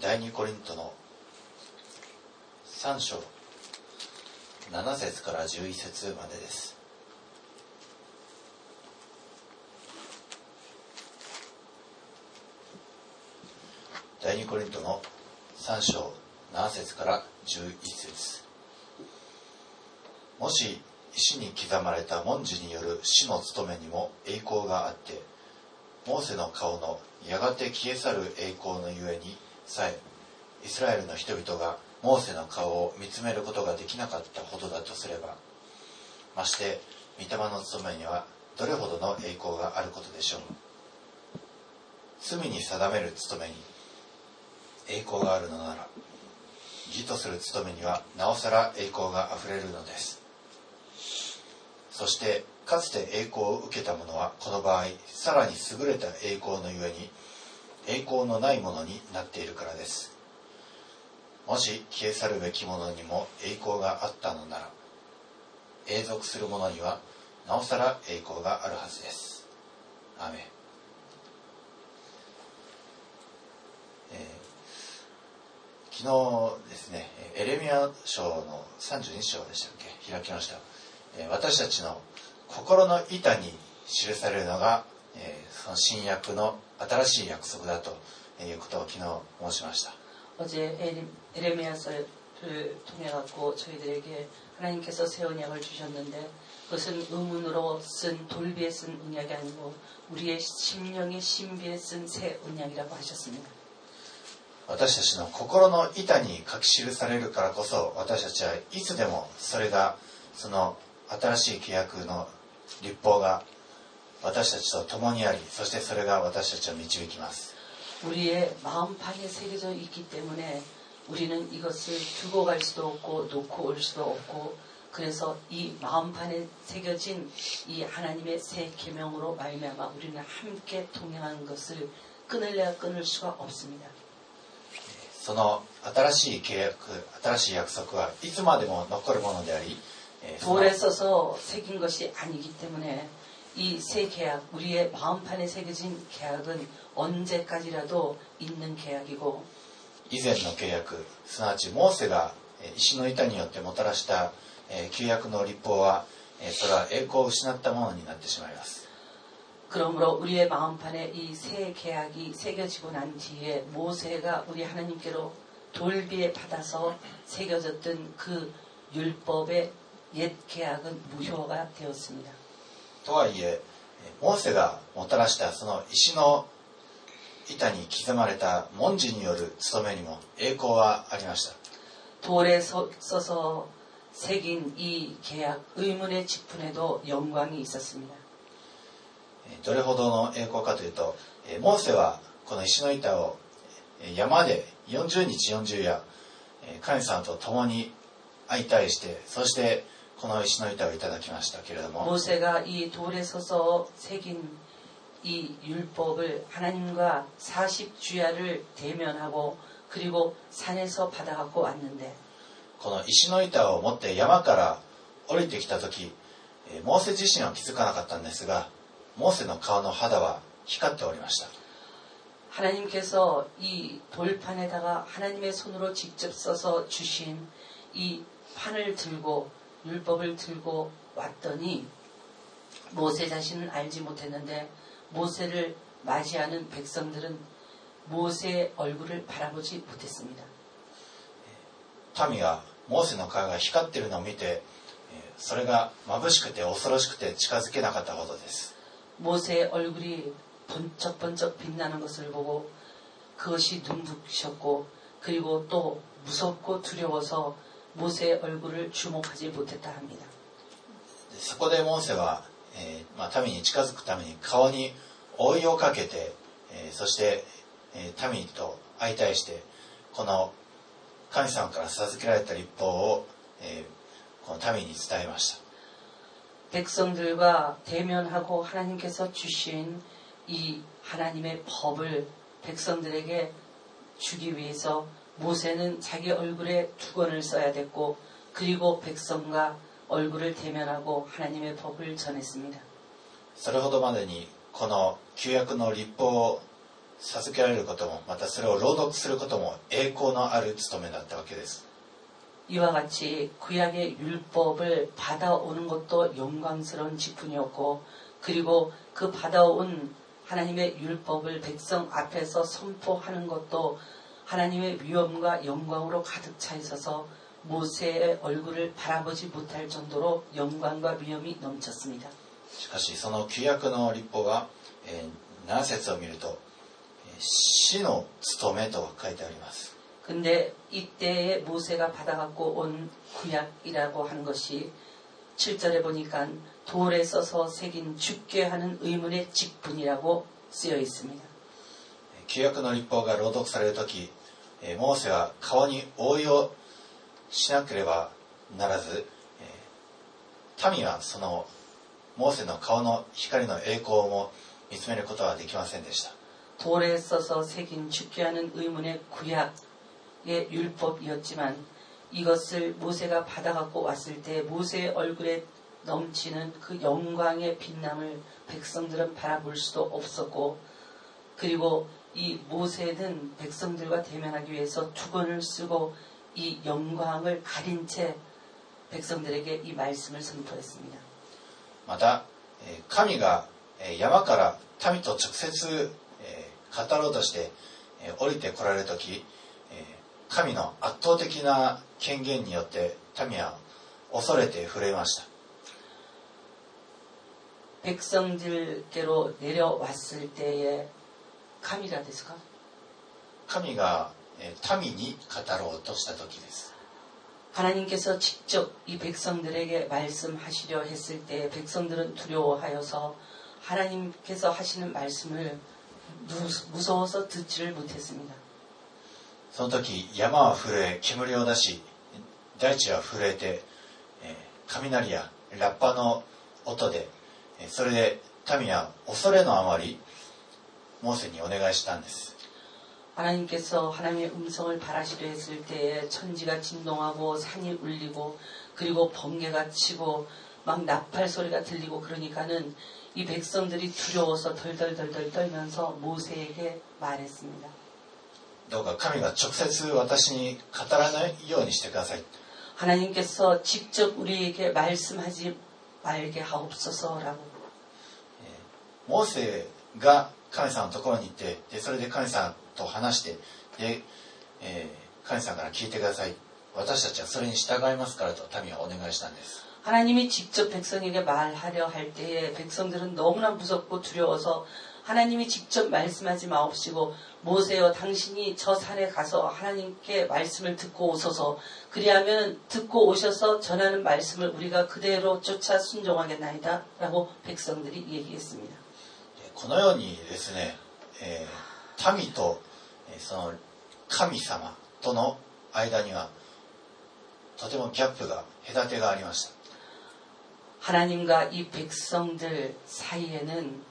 第二コリントの3章7節から11節までです。第二コリントの3章7節から11節。もし石に刻まれた文字による死の務めにも栄光があって、モーセの顔のやがて消え去る栄光のゆえにさえイスラエルの人々がモーセの顔を見つめることができなかったほどだとすれば、まして御霊の務めにはどれほどの栄光があることでしょう。罪に定める務めに栄光があるのなら、義とする務めにはなおさら栄光があふれるのです。そしてかつて栄光を受けた者はこの場合さらに優れた栄光のゆえに栄光のないものになっているからです。もし消え去るべきものにも栄光があったのなら、永続するものにはなおさら栄光があるはずです。アーメン。昨日ですね、エレミヤ書の32章でしたっけ、開きました。私たちの心の板に記されるのが、その新約の新しい約束だということを昨日申しました。 어제 에레미야서를 통해 갖고 저희들에게 하나님께서 새 언약을 주셨는데, 그것은 의문으로 쓴 돌비에 쓴 언약이 아니고 우리의 심령의 신비에 쓴 새 언약이라고 하셨습니다. 私たちの心の板に書き記されるからこそ、私たちはいつでもそれが、その新しい契約の律法が私たちと共にあり、そしてそれが私たちを導きます。 우리의 마음판에 새겨져 있기 때문에 우리는 이것을 두고 갈 수도 없고 놓고 올 수도 없고, 그래서 이 마음판에 새겨진 이 하나님의 새 계명으로 말미암아 우리는 함께 동행하는 것을 끊을래야 끊을 수가 없습니다. その新しい契約、新しい約束はいつまでも残るものであり、 돌에 써서 새긴 것이 아니기 때문에 이 새 계약, 우리의 마음판에 새겨진 계약은 언제까지라도 있는 계약이고, 以前の契約、すなわちモーセが石の板によってもたらした旧約の律法は、それは栄光を失ったものになってしまいます。 그러므로 우리의 마음판에 이 새 계약이 새겨지고 난 뒤에 모세가 우리 하나님께로 돌비에 받아서 새겨졌던 그 율법의 옛 계약은 무효가 되었습니다. とはいえ、モーセがもたらしたその石の板に刻まれた文字による務めにも栄光はありました。 돌에 써서 새긴 이 계약, 의문의 직분에도 영광이 있었습니다. どれほどの栄光かというと、モーセはこの石の板を山で40日40夜神様と共に相対して、そしてこの石の板をいただきましたけれども、 모세가 이 돌에 서서 새긴 이 율법을 하나님과 40주야를 대면하고 그리고 산에서 받아갖고 왔는데, この石の板を持って山から降りてきた時、モーセ自身は気づかなかったんですが、モーセの顔の肌は光っておりました。 하나님께서 이 돌판에다가 하나님의 손으로 직접 써서 주신 이 판을 들고 율법을 들고 왔더니 모세 자신은 알지 못했는데, 모세를 맞이하는 백성들은 모세의 얼굴을 바라보지 못했습니다. 民がモーセの顔が光っているのを見て、それが眩しくて恐ろしくて近づけなかったことです。 모세의 얼굴이 번쩍번쩍 빛나는 것을 보고 그것이 눈부셨고, 그리고 또 무섭고 두려워서 모세의 얼굴을 주목하지 못했다 합니다. そこでモーセは、民に近づくために顔に覆いをかけて、そして、民と相対してこの神様から授けられた律法を、この民に伝えました。 백성들과 대면하고 하나님께서 주신 이 하나님의 법을 백성들에게 주기 위해서 모세는 자기 얼굴에 두건을 써야 됐고, 그리고 백성과 얼굴을 대면하고 하나님의 법을 전했습니다. それほどまでにこの旧約の律法授けられることも、またそれを朗読することも栄光のある務めだったわけです。 이와 같이 구약의 율법을 받아오는 것도 영광스러운 직분이었고, 그리고 그 받아온 하나님의 율법을 백성 앞에서 선포하는 것도 하나님의 위엄과 영광으로 가득 차 있어서 모세의 얼굴을 바라보지 못할 정도로 영광과 위엄이 넘쳤습니다. しかしその旧約の律法が、7節を見ると、死の務めと書いてあります。 근데 이때에 모세가 받아갖고 온 구약이라고 하는 것이 7절에 보니까 돌에 써서 새긴 죽게 하는 의문의 직분이라고 쓰여 있습니다. 旧約の律法が朗読されるとき、モーセは顔に覆いをしなければならず、民はそのモーセの顔の光の栄光も見つめることはできませんでした。 돌에 써서 새긴 죽게 하는 의문의 구약의 율법이었지만 이것을 모세가 받아갖고 왔을 때 모세의 얼굴에 넘치는 그 영광의 빛남을 백성들은 바라볼 수도 없었고, 그리고 이 모세는 백성들과 대면하기 위해서 두건을 쓰고 이 영광을 가린 채 백성들에게 이 말씀을 선포했습니다. また、神が山から民と直接語ろうとして降りてこられるとき、神の圧倒的な権限によって民は恐れて震えました。 백성들께로 내려왔을 때에 카미라ですか? 神が民に語ろうとした時です。 하나님께서 직접 이 백성들에게 말씀하시려 했을 때 백성들은 두려워하여서 하나님께서 하시는 말씀을 무서워서 듣지를 못했습니다. その時山は震え煙を出し大地は震えて雷やラッパの音でそれで民は恐れのあまりモーセにお願いしたんです。 하나님께서 하나님의 음성을 바라시려 했을 때에 천지가 진동하고 산이 울리고 그리고 번개가 치고 막 나팔 소리가 들리고 그러니까는 이 백성들이 두려워서 덜덜덜덜 떨면서 모세에게 말했습니다. どうか神が直接私に語らないようにしてください。 하나님께서 직접 우리에게 말씀하지 말게 하옵소서라고. モーセが神様のところに行ってでそれで神様と話してで、神様から聞いてください。私たちはそれに従いますからと民はお願いしたんです。 하나님이 직접 백성에게 말하려 할 때에 백성들은 너무나 무섭고 두려워서 하나님이 직접 말씀하지 마옵시고 모세여 당신이 저 산에 가서 하나님께 말씀을 듣고 오소서. 그리하면 듣고 오셔서 전하는 말씀을 우리가 그대로 쫓아 순종하겠나이다 라고 백성들이 얘기했습니다. このようにですね、民とその神様との間にはとてもギャップが隔てがありました。 하나님과 이 백성들 사이에는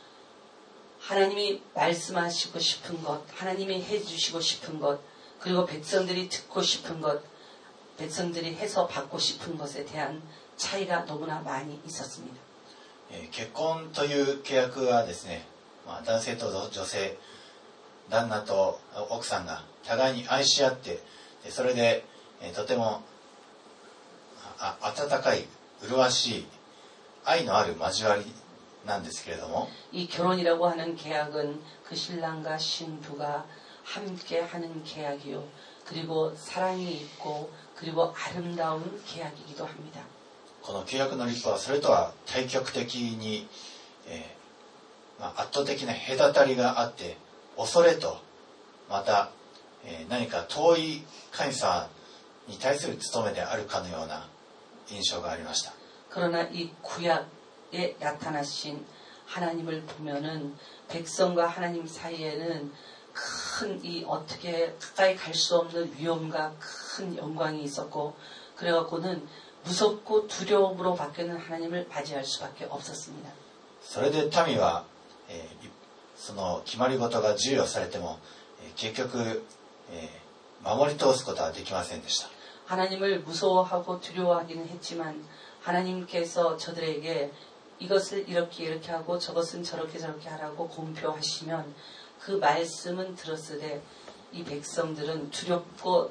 하나님이 말씀하시고 싶은 것, 하나님이 해주시고 싶은 것, 그리고 백성들이 듣고 싶은 것, 백성들이 해서 받고 싶은 것에 대한 차이가 너무나 많이 있었습니다. 結婚という契約はですね、男性と女性、旦那と奥さんが互いに愛し合ってそれでとても温かい麗しい愛のある交わりなんですけれども 이 결혼이라고 하는 계약은 그 신랑과 신부가 함께 하는 계약이요. 그리고 사랑이 있고 그리고 아름다운 계약이기도 합니다. この契約の律法はそれとは対極的に、圧倒的な隔たりがあって恐れとまた、何か遠い神様に対する務めであるかのような印象がありました。 그러나 이 구약에 나타나신 하나님을 보면은 백성과 하나님 사이에는 큰 이 어떻게 가까이 갈 수 없는 위엄과 큰 영광이 있었고 그래갖고는 무섭고 두려움으로 바뀌는 하나님을 맞이할 수밖에 없었습니다. それで民は、その決まり事が授与されても、結局、守り通すことはできませんでした。 하나님을 무서워하고 두려워하기는 했지만 하나님께서 저들에게 이것을 이렇게 하고 저것은 저렇게 하라고 공표하시면 그 말씀은 들었으되 이 백성들은 두렵고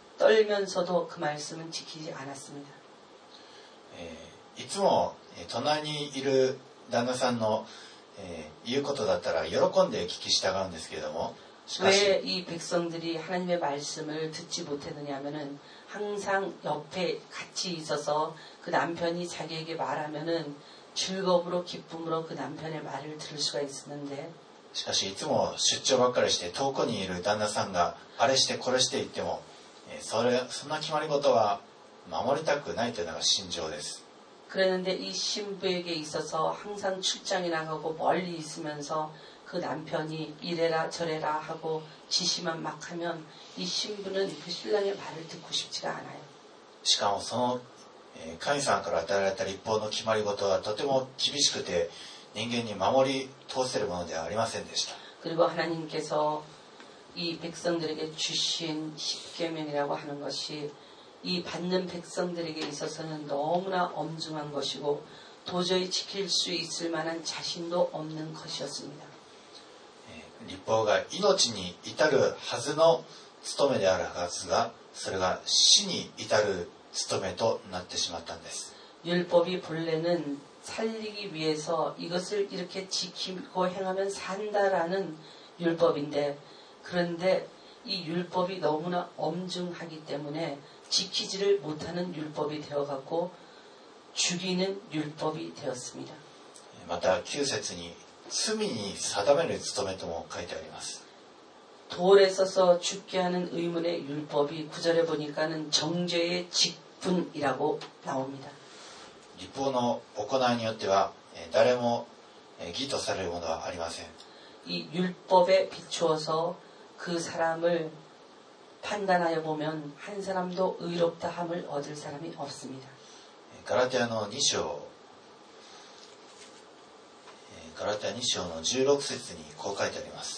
떨면서도 그 말씀은 지키지 않았습니다. いつも隣にいる旦那さんの言うことだったら喜んで聞き従うんですけれども、しかし 왜 이 백성들이 하나님의 말씀을 듣지 못했느냐 하면은 항상 옆에 같이 있어서 그 남편이 자기에게 말하면은 즐거움으로 기쁨으로 그 남편의 말을 들을 수가 있었는데 しかしいつも出張ばっかりして遠くにいる旦那さんがあれしてこれして言ってもそんな決まり事は守りたくないというのが心情です。 그랬는데 이 신부에게 있어서 항상 출장에 나가고 멀리 있으면서 그 남편이 이래라 저래라 하고 지시만 막 하면 이 신부는 그 신랑의 말을 듣고 싶지가 않아요. しかもその神様から与えられた律法の決まり事はとても厳しくて人間に守り通せるものではありませんでした。 그리고 하나님께서 이 백성들에게 주신 십계명이라고 하는 것이 이 받는 백성들에게 있어서는 너무나 엄중한 것이고 도저히 지킬 수 있을 만한 자신도 없는 것이었습니다. 律法が命に至るはずの務めであるはずがそれが死に至る務めとなってしまったんです。 율법이 본래는 살리기 위해서 이것을 이렇게 지키고 행하면 산다라는 율법인데 그런데 이 율법이 너무나 엄중하기 때문에 지키지를 못하는 율법이 되어갖고 죽이는 율법이 되었습니다. また9節に罪に定める務めとも書いてあります。 돌에 써서 죽게 하는 의문의 율법이 9절에 보니까는 정죄의 직분이라고 나옵니다. 律法の行いによっては誰も義とされるものはありません。 이 율법에 비추어서 그 사람을 판단하여 보면 한 사람도 의롭다 함을 얻을 사람이 없습니다. ガラテヤの2章の16節にこう書いてあります。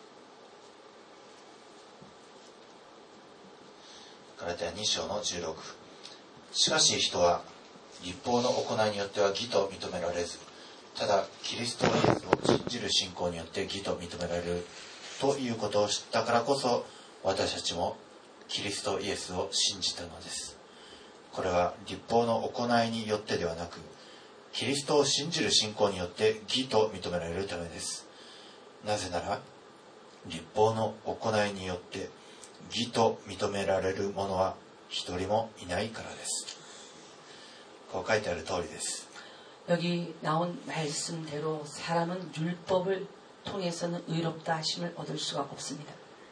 ガラテヤ2章の16。しかし人は律法の行いによっては義と認められず、ただキリストイエスを信じる信仰によって義と認められるということを知ったからこそ私たちもキリストイエスを信じたのです。これは律法の行いによってではなくキリストを信じる信仰によって義と認められるためです。なぜなら律法の行いによって義と認められる者は一人もいないからです。こう書いてある通りです。 여기 나온 말씀대로 사람은 율법을 통해서는 의롭다 하심을 얻을 수가 없습니다.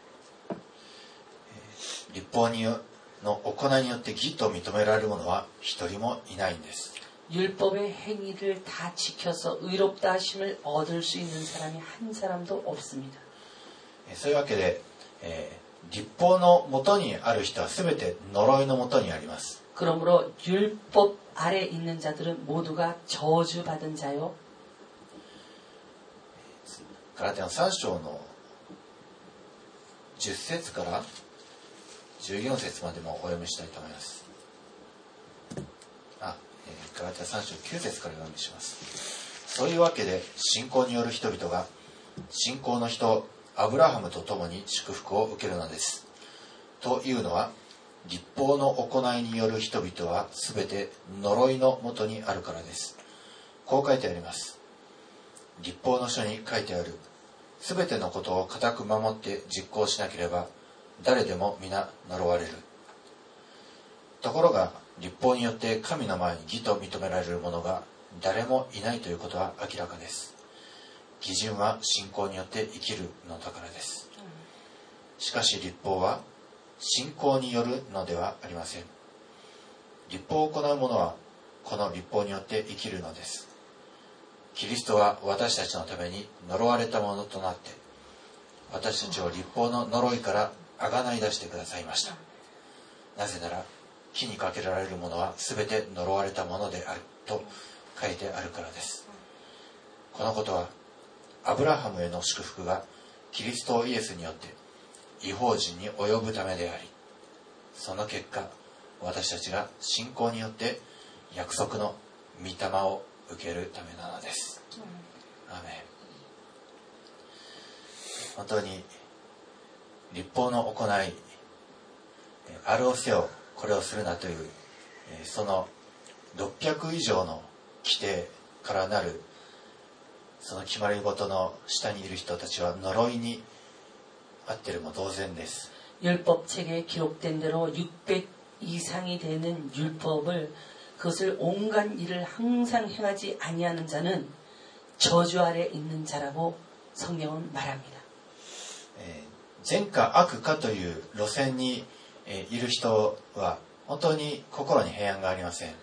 律法の行いによって義と認められる者は一人もいないんです。 율법의 행위를 다 지켜서 의롭다 하심을 얻을 수 있는 사람이 한 사람도 없습니다. そういうわけで、律法のもとにある人はすべて呪いのもとにあります。 그러므로 율법 아래 있는 자들은 모두가 저주받은 자요. ガラテヤの3章の10節から14節までもお読みしたいと思います。ガラテヤ3章9節からお読みします。そういうわけで信仰による人々が信仰の人アブラハムと共に祝福を受けるのです。というのは律法の行いによる人々はすべて呪いのもとにあるからです。こう書いてあります。律法の書に書いてあるすべてのことを固く守って実行しなければ誰でも皆呪われる。ところが律法によって神の前に義と認められる者が誰もいないということは明らかです。義人は信仰によって生きるのだからです。しかし律法は信仰によるのではありません。律法を行う者はこの律法によって生きるのです。キリストは私たちのために呪われたものとなって私たちを律法の呪いからあがない出してくださいました。なぜなら木にかけられるものはすべて呪われたものであると書いてあるからです。このことはアブラハムへの祝福がキリストイエスによって異邦人に及ぶためであり、その結果私たちが信仰によって約束の御霊を受けるためなのです。アーメン。 本当に律法の行い、あるをせよこれをするなという、その600以上の規定からなるその決まり事の下にいる人たちは呪いに遭っているも同然です。 율법책에 기록된 대로 600 이상이 되는 율법을 그것을 온갖 일을 항상 행하지 아니하는 자는 저주 아래 있는 자라고 성경은 말합니다. 善か悪かという路線にいる人は本当に心に平安がありません。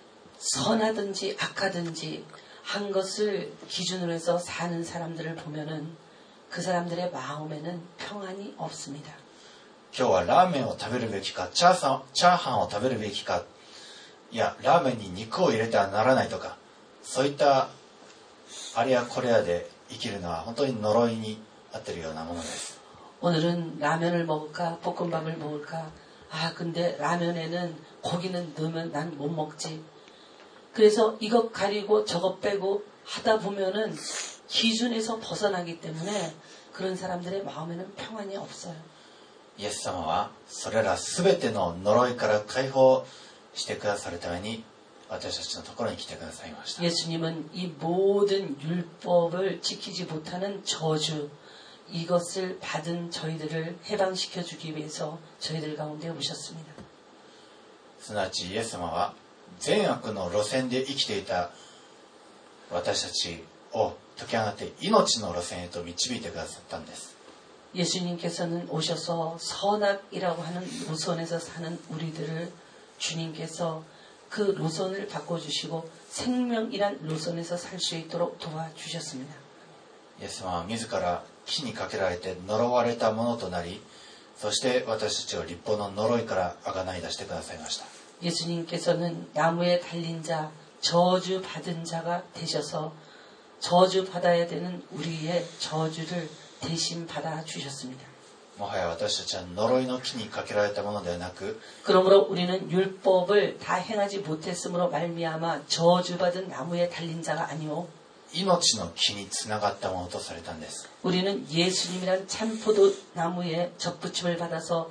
선하든지 악하든지 한 것을 기준으로 해서 사는 사람들을 보면은 그 사람들의 마음에는 평안이 없습니다. 今日はラーメンを食べるべきか、チャーハンを食べるべきか、いやラーメンに肉を入れてはならないとか、そういったあれやこれやで生きるのは本当に呪いに遭っているようなものです。 오늘은 라면을 먹을까 볶음밥을 먹을까, 아 근데 라면에는 고기는 넣으면 난 못 먹지. 그래서 이것 가리고 저것 빼고 하다 보면은 기준에서 벗어나기 때문에 그런 사람들의 마음에는 평안이 없어요. イエス様はそれらすべての呪いから解放してくださるために私たちのところに来てくださいました。 예수님은 이 모든 율법을 지키지 못하는 저주, 이것을 받은 저희들을 해방시켜 주기 위해서 저희들 가운데 오셨습니다. すなわちイエス様は善悪の路線で生きていた私たちを解き放って命の路線へと導いてくださったんです。 예수님께서는 오셔서 선악이라고 하는 노선에서 사는 우리들을 주님께서 그 노선을 바꿔주시고 생명이란 노선에서 살 수 있도록 도와주셨습니다. イエス様は自ら木にかけられて呪われたものとなり、そして私たちを律法の呪いから贖い出してくださいました。 예수님께서는 나무에 달린 자, 저주 받은 자가 되셔서 저주 받아야 되는 우리의 저주를 대신 받아 주셨습니다. もはや私たちは呪いの木にかけられたものではなく、 그러므로 우리는 율법을 다 행하지 못했으므로 말미암아 저주받은 나무에 달린 자가 아니오, 命の木につながったものとされたんです。 우리는 예수님이란 참포도 나무에 접붙임을 받아서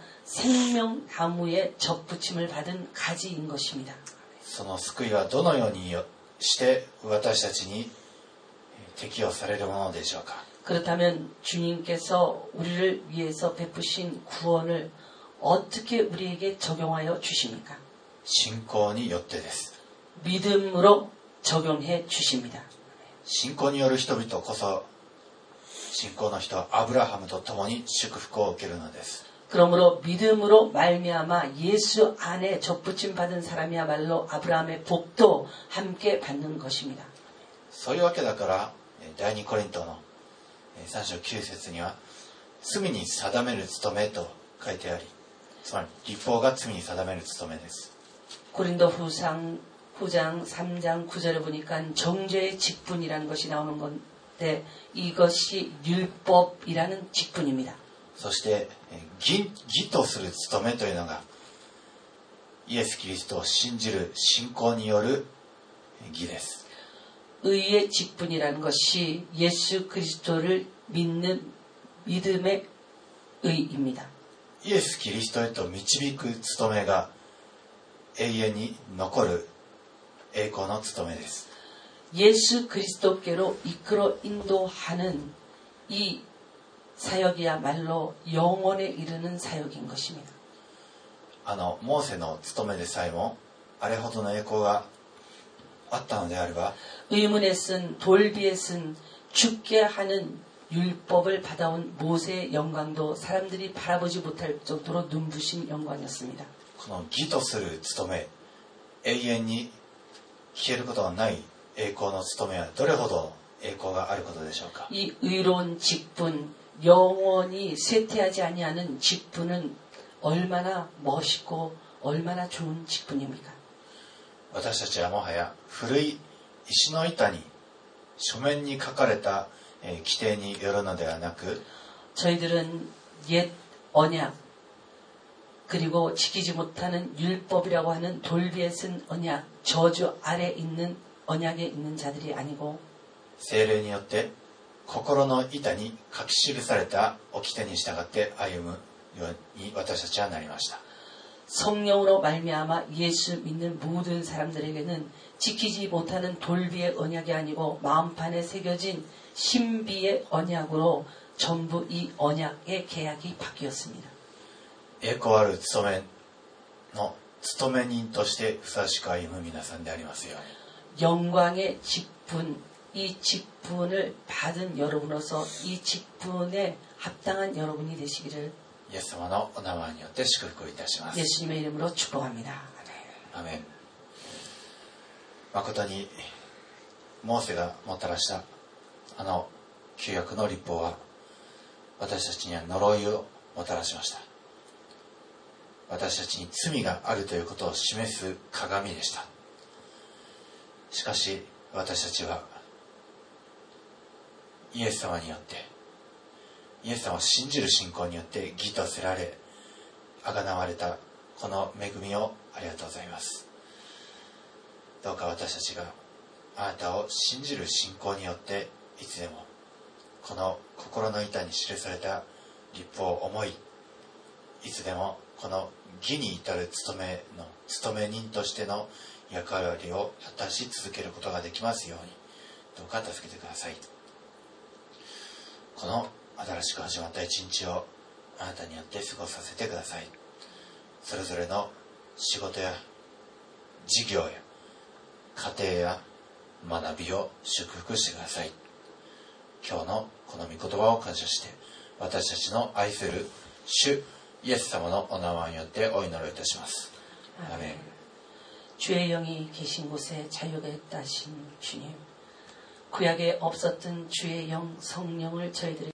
생명나무에 접붙임을 받은 가지인 것입니다. その救いはどのようにして私たちに適用されるものでしょうか。 그렇다면 주님께서 우리를 위해서 베푸신 구원을 어떻게 우리에게 적용하여 주십니까? 信仰によってです。 믿음으로 적용해 주십니다. 信仰による人々こそ信仰の人はアブラハムと共に祝福を受けるのです。 그러므로 믿음으로 말미암아 예수 안에 접붙임 받은 사람이야말로 아브라함의 복도 함께 받는 것입니다. そういうわけだから第2コリントの3章9節には罪に定める務めと書いてあり、つまり律法が罪に定める務めです。 고린도 후장 3장 9절에 보니까 정죄의 직분이라는 것이 나오는 건데 이것이 율법이라는 직분입니다. そして義とする務めというのがイエス・キリストを信じる信仰による義です。 의의 직분이라는 것이 예수 그리스도를 믿는 믿음의 의입니다. イエス・キリストへと導く務めが永遠に残る栄光の務めです。 예수 그리스도께로 이끌어 인도하는 이 사역이야말로 영원에 이르는 사역인 것입니다. モーセの務めでさえもあれほどの栄光があったのであれば 의문에 쓴 돌비에 쓴 죽게 하는 율법을 받아온 모세의 영광도 사람들이 바라보지 못할 정도로 눈부신 영광이었습니다. この義とする務め、永遠に消えることがない栄光の務めはどれほど栄光があることでしょうか。 이 의로운 직분, 영원히 쇠퇴하지 아니하는 직분은 얼마나 멋있고 얼마나 좋은 직분입니까? 私たちはもはや古い石の板に書面に書かれた規定によるのではなく 저희들은 옛 언약 그리고 지키지 못하는 율법이라고 하는 돌비에 쓴 언약, 저주 아래 있는 언약에 있는 자들이 아니고 聖霊によって心の板に書き記された掟に従って歩むように私たちはなりました。 성령으로 말미암아 예수 믿는 모든 사람들에게는 지키지 못하는 돌비의 언약이 아니고 마음판에 새겨진 신비의 언약으로 전부 이 언약의 계약이 바뀌었습니다. 栄光ある務め人としてふさわしく歩む皆さんでありますように。 영광의 직분, 이 직분을 받은 여러분으로서 이 직분에 합당한 여러분이 되시기를 イエス様のお名前によって祝福をいたします。 예수님의 이름으로 축복합니다. アメン。誠にモーセがもたらしたあの旧約の律法は私たちには呪いをもたらしました。私たちに罪があるということを示す鏡でした。しかし私たちはイエス様によってイエス様を信じる信仰によって義とせられ贖われたこの恵みをありがとうございます。どうか私たちがあなたを信じる信仰によっていつでもこの心の板に記された律法を思い、いつでもこの義に至る務め人としての役割を果たし続けることができますようにどうか助けてください。この新しく始まった一日をあなたによって過ごさせてください。それぞれの仕事や事業や家庭や学びを祝福してください。今日のこの御言葉を感謝して私たちの愛する主イエス様のお名前によってお祈りをいたします。アメン。 주의 영이 계신 곳에 자유가 있다 하신 주님, 구약에 없었던 주의 영 성령을 저희들에게